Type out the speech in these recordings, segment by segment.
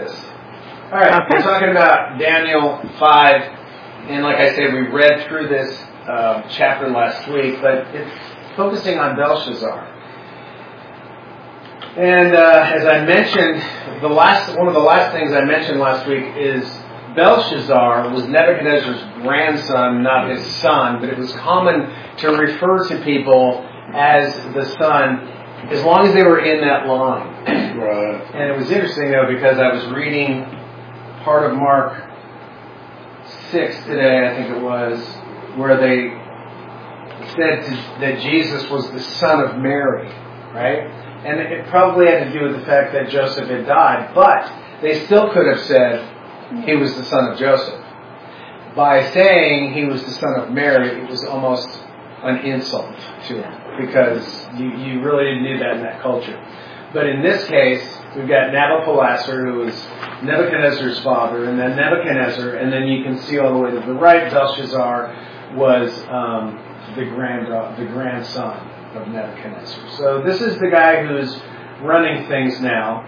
this. All right, we're talking about Daniel 5, and like I said, we read through this chapter last week, but it's focusing on Belshazzar. And as I mentioned, one of the last things I mentioned last week is Belshazzar was Nebuchadnezzar's grandson, not his son, but it was common to refer to people as the son as long as they were in that line. Right. And it was interesting, though, because I was reading part of Mark 6 today, I think it was, where they said that Jesus was the son of Mary, right? And it probably had to do with the fact that Joseph had died, but they still could have said he was the son of Joseph. By saying he was the son of Mary, it was almost an insult to him, because you really didn't do that in that culture. But in this case, we've got Nabopolassar, who was Nebuchadnezzar's father, and then Nebuchadnezzar, and then you can see all the way to the right, Belshazzar was the grandson of Nebuchadnezzar. So this is the guy who's running things now.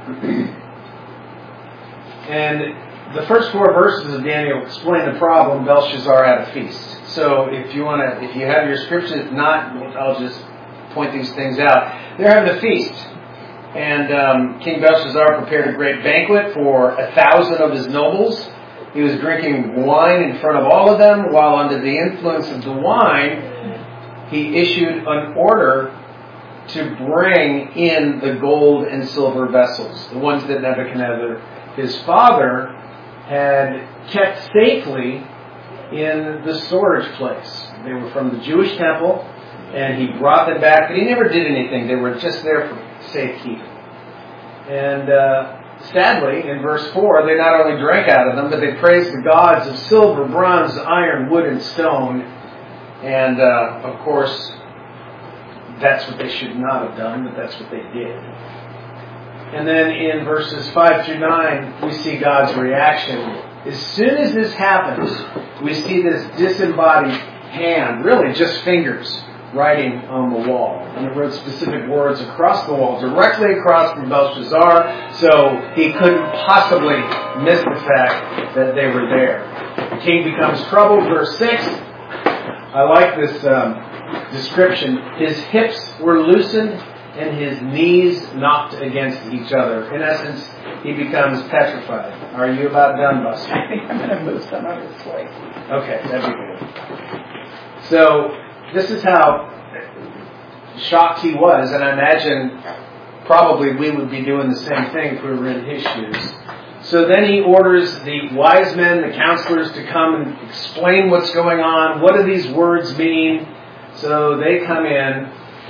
And the first 4 verses of Daniel explain the problem. Belshazzar had a feast. So if you have your scriptures, if not, I'll just point these things out. They're having a feast. And King Belshazzar prepared a great banquet for 1,000 of his nobles. He was drinking wine in front of all of them, while under the influence of the wine, he issued an order to bring in the gold and silver vessels, the ones that Nebuchadnezzar, his father, had kept safely in the storage place. They were from the Jewish temple, and he brought them back, but he never did anything. They were just there for safekeeping. And sadly, in verse 4, they not only drank out of them, but they praised the gods of silver, bronze, iron, wood, and stone. And, of course, that's what they should not have done, but that's what they did. And then in verses 5 through 9, we see God's reaction. As soon as this happens, we see this disembodied hand, really just fingers, writing on the wall. And it wrote specific words across the wall, directly across from Belshazzar, so he couldn't possibly miss the fact that they were there. The king becomes troubled. Verse 6, I like this description. His hips were loosened and his knees knocked against each other. In essence, he becomes petrified. Are you about done, Buster? I think I'm going to move some of this way. Okay, that'd be good. So, this is how shocked he was, and I imagine probably we would be doing the same thing if we were in his shoes. So then he orders the wise men, the counselors, to come and explain what's going on. What do these words mean? So they come in,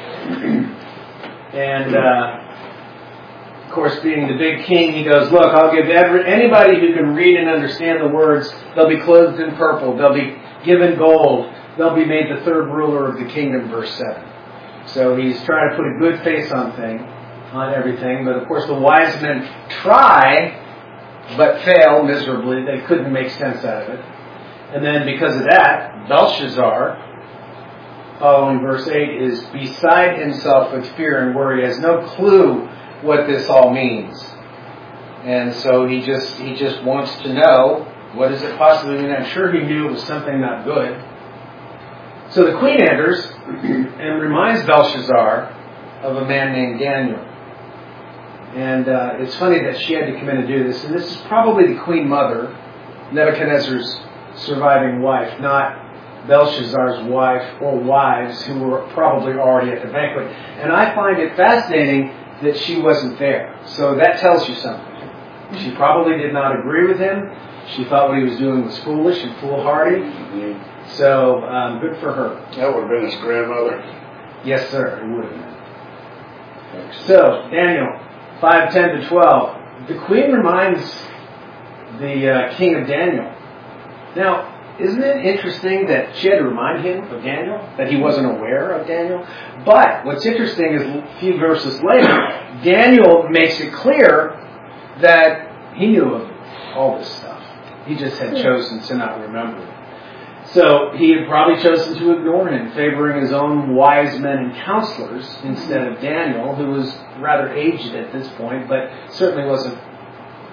and of course, being the big king, he goes, look, I'll give anybody who can read and understand the words, they'll be clothed in purple, they'll be given gold, they'll be made the third ruler of the kingdom, verse 7. So he's trying to put a good face on everything, but of course the wise men try, but fail miserably. They couldn't make sense out of it. And then because of that, Belshazzar, following verse 8, is beside himself with fear and worry. He has no clue what this all means. And so he just wants to know, what does it possibly mean? I'm sure he knew it was something not good. So the queen enters and reminds Belshazzar of a man named Daniel. And it's funny that she had to come in and do this. And this is probably the queen mother, Nebuchadnezzar's surviving wife, not Belshazzar's wife or wives who were probably already at the banquet. And I find it fascinating that she wasn't there. So that tells you something. She probably did not agree with him. She thought what he was doing was foolish and foolhardy. Mm-hmm. So, good for her. That would have been his grandmother. Yes, sir, it would have been. So, Daniel 5:10 to 12. The queen reminds the king of Daniel. Now, isn't it interesting that she had to remind him of Daniel? That he wasn't aware of Daniel? But what's interesting is a few verses later, Daniel makes it clear that he knew of all this stuff. He just had chosen to not remember it. So he had probably chosen to ignore him, favoring his own wise men and counselors instead of Daniel, who was rather aged at this point, but certainly wasn't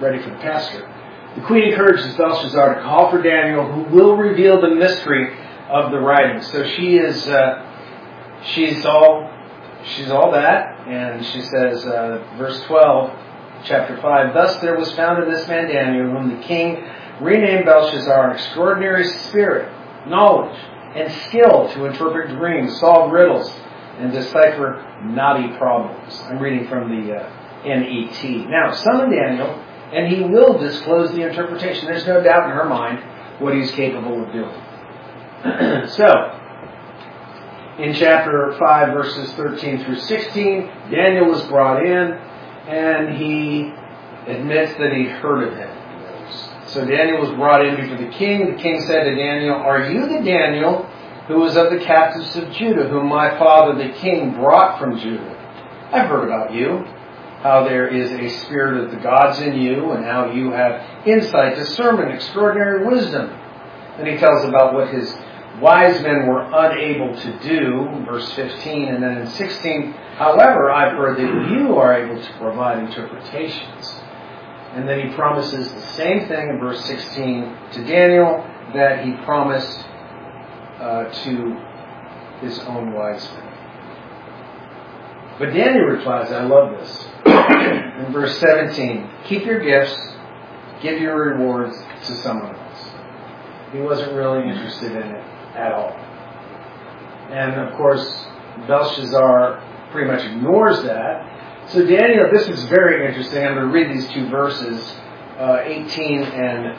ready for the pastor. The queen encourages Belshazzar to call for Daniel, who will reveal the mystery of the writing. So she's all that, and she says, verse 12, chapter 5, "Thus there was found in this man Daniel, whom the king renamed Belshazzar, an extraordinary spirit, knowledge, and skill to interpret dreams, solve riddles, and decipher knotty problems." I'm reading from the NET. "Now, summon Daniel, and he will disclose the interpretation." There's no doubt in her mind what he's capable of doing. So, in chapter 5, verses 13 through 16, Daniel was brought in, and he admits that he heard of him. So Daniel was brought in before the king. The king said to Daniel, "Are you the Daniel who was of the captives of Judah, whom my father the king brought from Judah? I've heard about you, how there is a spirit of the gods in you, and how you have insight, discernment, extraordinary wisdom." And he tells about what his wise men were unable to do, verse 15, and then in 16, "However, I've heard that you are able to provide interpretations." And then he promises the same thing in verse 16 to Daniel that he promised to his own wise men. But Daniel replies, I love this. In verse 17, "Keep your gifts, give your rewards to someone else." He wasn't really interested in it at all. And of course, Belshazzar pretty much ignores that. So Daniel, this is very interesting. I'm going to read these two verses, 18 and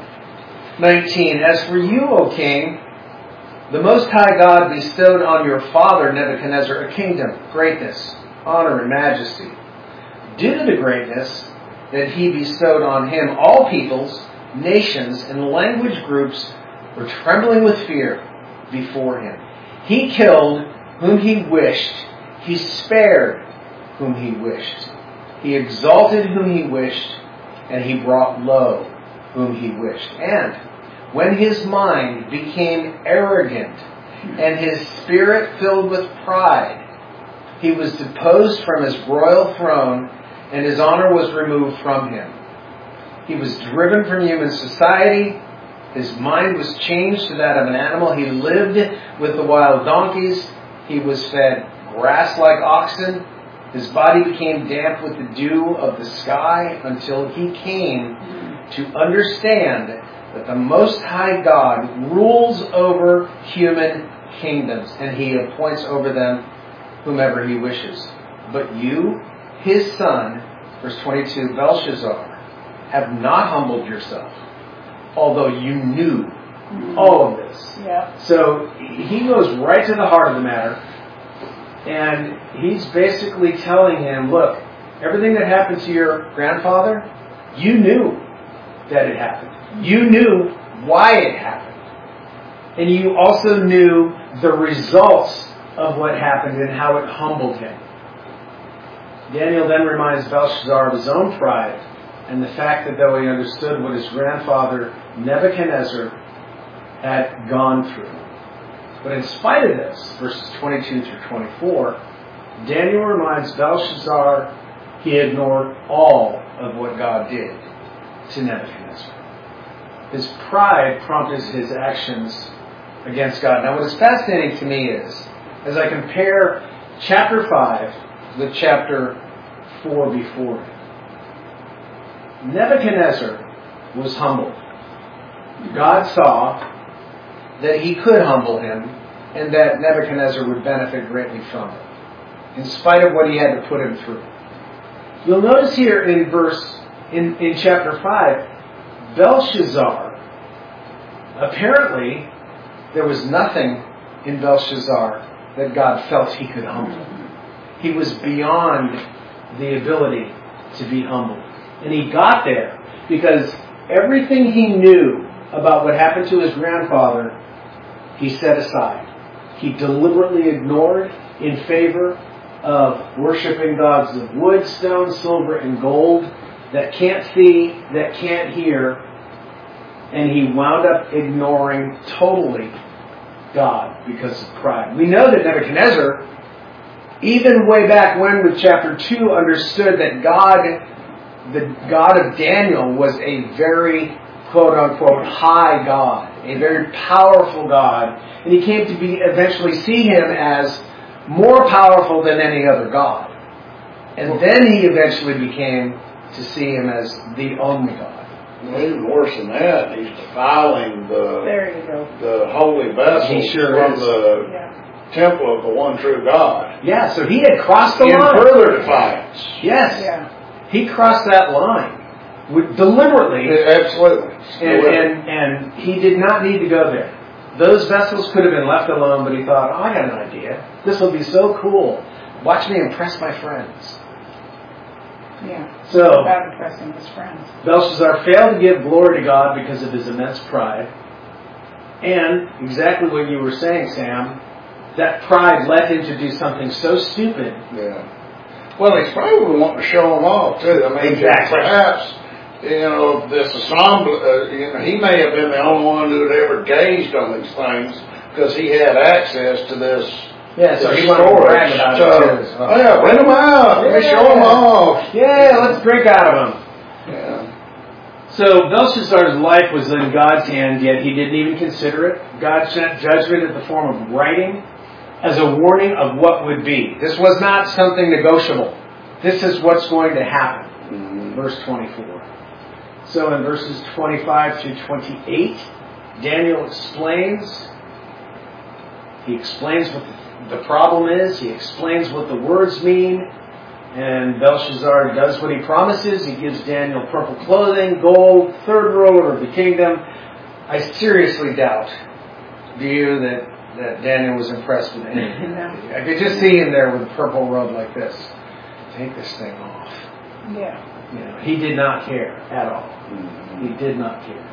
19. "As for you, O king, the Most High God bestowed on your father Nebuchadnezzar a kingdom, greatness, honor, and majesty. Due to the greatness that he bestowed on him, all peoples, nations, and language groups were trembling with fear before him. He killed whom he wished. He spared whom he wished. He exalted whom he wished, and he brought low whom he wished. And when his mind became arrogant and his spirit filled with pride, he was deposed from his royal throne, and his honor was removed from him. He was driven from human society. His mind was changed to that of an animal. He lived with the wild donkeys. He was fed grass like oxen. His body became damp with the dew of the sky until he came to understand that the Most High God rules over human kingdoms, and he appoints over them whomever he wishes. But you, his son," verse 22, "Belshazzar, have not humbled yourself, although you knew all of this." Yeah. So he goes right to the heart of the matter, and he's basically telling him, look, everything that happened to your grandfather, you knew that it happened. You knew why it happened. And you also knew the results of what happened and how it humbled him. Daniel then reminds Belshazzar of his own pride and the fact that though he understood what his grandfather Nebuchadnezzar had gone through. But in spite of this, verses 22 through 24, Daniel reminds Belshazzar he ignored all of what God did to Nebuchadnezzar. His pride prompted his actions against God. Now what is fascinating to me is, as I compare chapter 5 with chapter 4 before it, Nebuchadnezzar was humbled. God saw that he could humble him and that Nebuchadnezzar would benefit greatly from it, in spite of what he had to put him through. You'll notice here in chapter 5, Belshazzar, apparently there was nothing in Belshazzar that God felt he could humble. He was beyond the ability to be humbled. And he got there because everything he knew about what happened to his grandfather, he set aside. He deliberately ignored in favor of worshiping gods of wood, stone, silver, and gold that can't see, that can't hear, and he wound up ignoring totally God because of pride. We know that Nebuchadnezzar, even way back when with chapter 2, understood that God the God of Daniel was a very, quote unquote, high God, a very powerful God, and he came to be eventually see him as more powerful than any other God. And then he eventually became to see him as the only God. Well, even worse than that, he's defiling There you go. the holy vessels He sure from is. the Yeah. temple of the one true God. Yeah, so he had crossed the In line. further defiance. Yes, Yeah. he crossed that line deliberately, Absolutely. and he did not need to go there. Those vessels could have been left alone, but he thought, oh, I got an idea. This will be so cool. Watch me impress my friends. Yeah. So, About impressing his friends. Belshazzar failed to give glory to God because of his immense pride. And, exactly what you were saying, Sam, that pride led him to do something so stupid. Yeah. Well, he's probably wanting to show them off, too. I mean, Exactly. perhaps, this ensemble, he may have been the only one who had ever gazed on these things because he had access to this. Yeah, so he wanted to brag about it too. Oh, yeah, bring them out. Let me show them off. Yeah, let's drink out of them. Yeah. So Belshazzar's life was in God's hand, yet he didn't even consider it. God sent judgment in the form of writing as a warning of what would be. This was not something negotiable. This is what's going to happen. Mm-hmm. Verse 24. So in verses 25 through 28, Daniel explains. He explains what the problem is. He explains what the words mean. And Belshazzar does what he promises. He gives Daniel purple clothing, gold, third ruler of the kingdom. I seriously doubt, do you, that Daniel was impressed with anything. No. I could just see him there with a purple robe like this. Take this thing off. Yeah. He did not care at all. Mm-hmm. He did not care.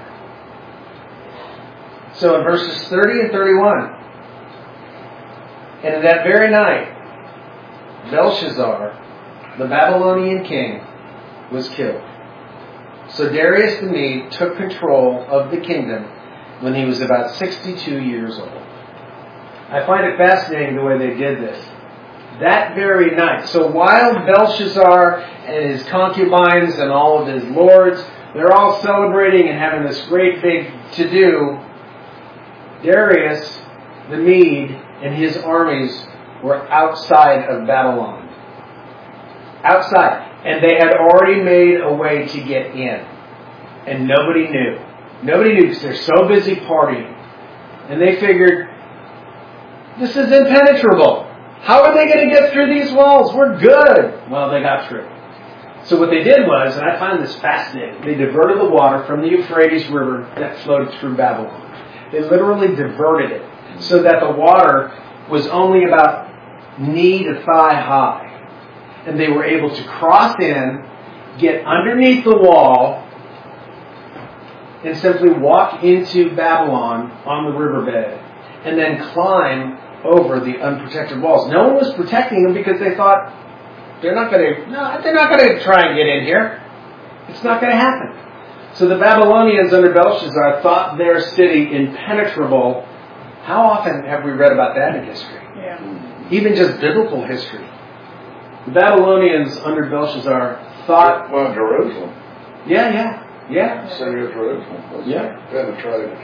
So in verses 30 and 31, and in that very night, Belshazzar, the Babylonian king, was killed. So Darius the Mede took control of the kingdom when he was about 62 years old. I find it fascinating the way they did this. That very night. So while Belshazzar and his concubines and all of his lords, they're all celebrating and having this great big to-do, Darius the Mede and his armies were outside of Babylon. Outside. And they had already made a way to get in. And nobody knew. Nobody knew because they're so busy partying. And they figured, this is impenetrable. How are they going to get through these walls? We're good. Well, they got through. So what they did was, and I find this fascinating, they diverted the water from the Euphrates River that flowed through Babylon. They literally diverted it so that the water was only about knee to thigh high. And they were able to cross in, get underneath the wall, and simply walk into Babylon on the riverbed, and then climb over the unprotected walls. No one was protecting them because they thought they're not going to try and get in here. It's not going to happen. So the Babylonians under Belshazzar thought their city impenetrable. How often have we read about that in history? Yeah. Even just biblical history. The Babylonians under Belshazzar thought... Well, Jerusalem. Yeah. City of Jerusalem was penetrated.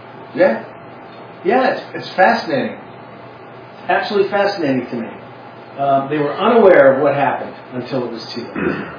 Yeah, it's fascinating. Absolutely fascinating to me. They were unaware of what happened until it was too late.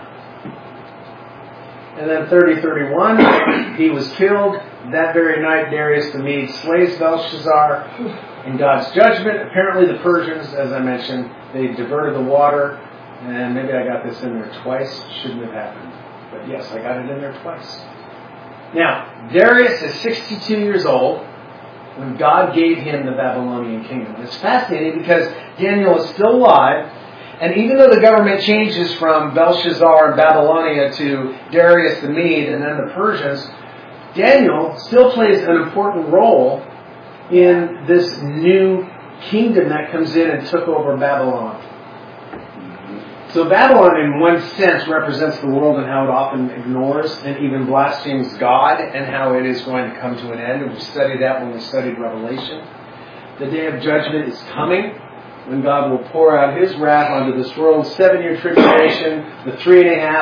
And then 30-31, he was killed. That very night, Darius the Mede slays Belshazzar in God's judgment. Apparently the Persians, as I mentioned, they diverted the water. And maybe I got this in there twice. Shouldn't have happened. But yes, I got it in there twice. Now, Darius is 62 years old when God gave him the Babylonian kingdom. It's fascinating because Daniel is still alive. And even though the government changes from Belshazzar and Babylonia to Darius the Mede and then the Persians, Daniel still plays an important role in this new kingdom that comes in and took over Babylon. So Babylon, in one sense, represents the world and how it often ignores and even blasphemes God and how it is going to come to an end. And we studied that when we studied Revelation. The day of judgment is coming, when God will pour out His wrath onto this world. 7-year tribulation, the 3.5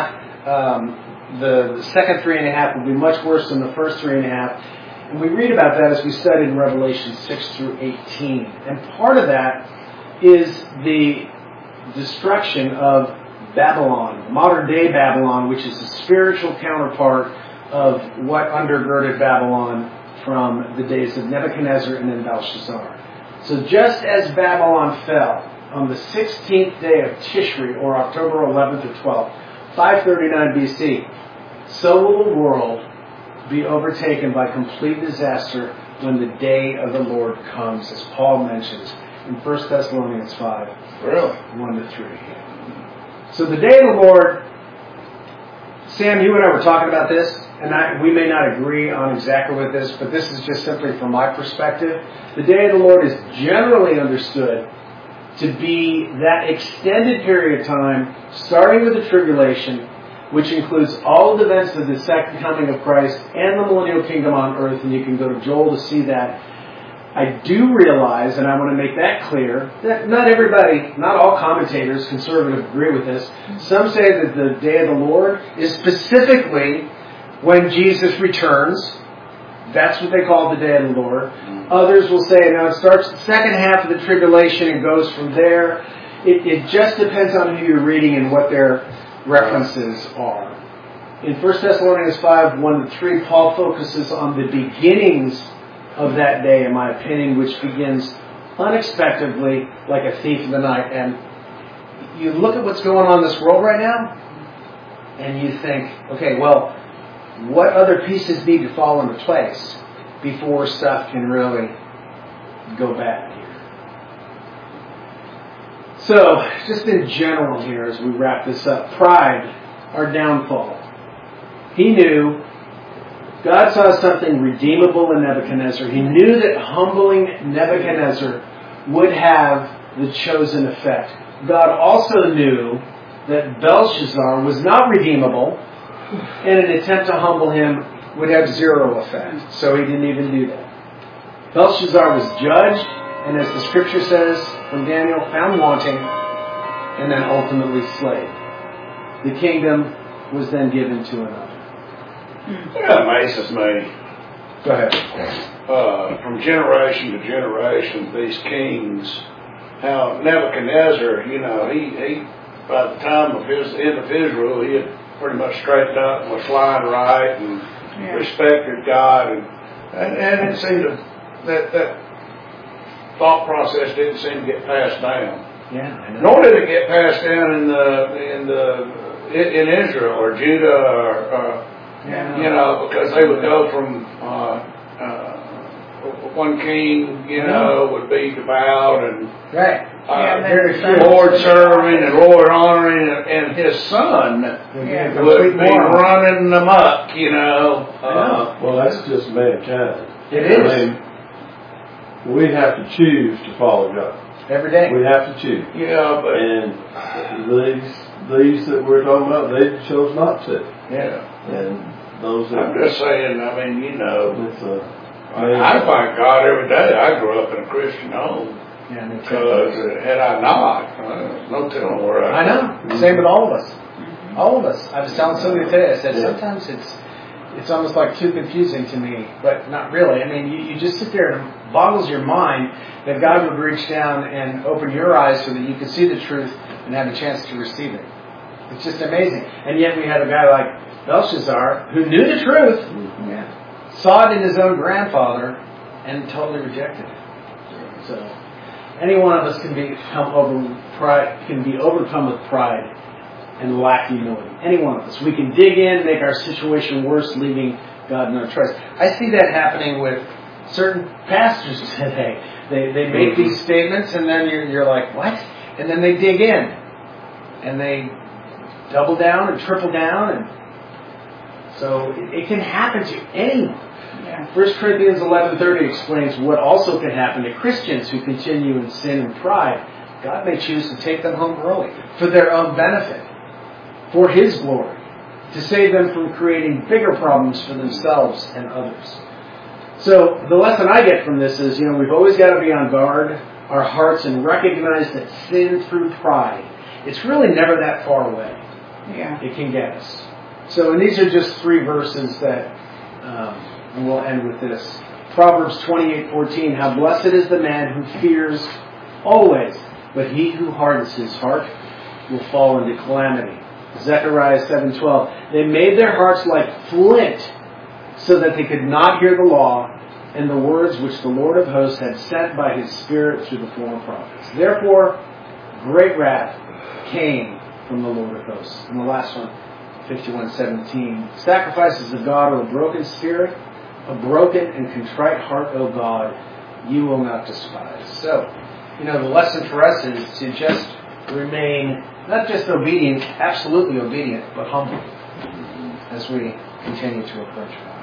the second 3.5 will be much worse than the first 3.5. And we read about that as we studied in Revelation 6 through 18. And part of that is the destruction of Babylon, modern day Babylon, which is the spiritual counterpart of what undergirded Babylon from the days of Nebuchadnezzar and then Belshazzar. So just as Babylon fell on the 16th day of Tishri, or October 11th or 12th, 539 BC, so will the world be overtaken by complete disaster when the day of the Lord comes, as Paul mentions in 1 Thessalonians 5, Really? 1-3. So the day of the Lord, Sam, you and I were talking about this, and we may not agree on exactly with this, but this is just simply from my perspective. The day of the Lord is generally understood to be that extended period of time, starting with the tribulation, which includes all of the events of the second coming of Christ and the millennial kingdom on earth, and you can go to Joel to see that. I do realize, and I want to make that clear, that not everybody, not all commentators, conservative, agree with this. Some say that the day of the Lord is specifically when Jesus returns. That's what they call the day of the Lord. Others will say, no, it starts the second half of the tribulation and goes from there. It just depends on who you're reading and what their references are. In 1 Thessalonians 5, 1-3, Paul focuses on the beginnings of that day, in my opinion, which begins unexpectedly like a thief in the night. And you look at what's going on in this world right now, and you think, okay, well, what other pieces need to fall into place before stuff can really go bad here? So, just in general here, as we wrap this up, pride, our downfall. He knew God saw something redeemable in Nebuchadnezzar. He knew that humbling Nebuchadnezzar would have the chosen effect. God also knew that Belshazzar was not redeemable, and an attempt to humble him would have zero effect. So he didn't even do that. Belshazzar was judged, and as the scripture says from Daniel, found wanting, and then ultimately slain. The kingdom was then given to another. That amazes me. Go ahead. From generation to generation, these kings, how Nebuchadnezzar, he by the time of his end of his rule, he had pretty much straightened up and was flying right and respected God, and it seemed that thought process didn't seem to get passed down. Yeah, I know. Nor did it get passed down in Israel or Judah or because they would go from one king, would be devout and Lord serving and Lord honoring, and his son would be running amok, well, that's just mankind. It is. I mean, we have to choose to follow God. Every day. We have to choose. Yeah, but and these that we're talking about, they chose not to. Yeah. And those that I'm just saying, I mean, it's I thank God every day. I grew up in a Christian home. Yeah, me too. Because had I not, no telling where I know. Same with all of us. All of us. I was telling somebody today, I said, sometimes it's almost like too confusing to me, but not really. I mean, you just sit there and it boggles your mind that God would reach down and open your eyes so that you could see the truth and have a chance to receive it. It's just amazing. And yet we had a guy like Belshazzar who knew the truth, saw it in his own grandfather, and totally rejected it. So, any one of us can be overcome with pride and lack humility. Any one of us. We can dig in, make our situation worse, leaving God no trust. I see that happening with certain pastors today. They make these statements, and then you're like, what? And then they dig in, and they double down and triple down, and so it can happen to anyone. 1 Corinthians 11:30 explains what also can happen to Christians who continue in sin and pride. God may choose to take them home early for their own benefit, for His glory, to save them from creating bigger problems for themselves and others. So the lesson I get from this is, we've always got to be on guard our hearts and recognize that sin through pride, it's really never that far away. Yeah. It can get us. So, and these are just 3 verses that, and we'll end with this. Proverbs 28:14, how blessed is the man who fears always, but he who hardens his heart will fall into calamity. Zechariah 7:12, they made their hearts like flint, so that they could not hear the law and the words which the Lord of hosts had sent by his Spirit through the former prophets. Therefore, great wrath came from the Lord of hosts. And the last one, 51:17, sacrifices of God are a broken spirit, a broken and contrite heart, O God, you will not despise. So, the lesson for us is to just remain not just obedient, absolutely obedient, but humble as we continue to approach God.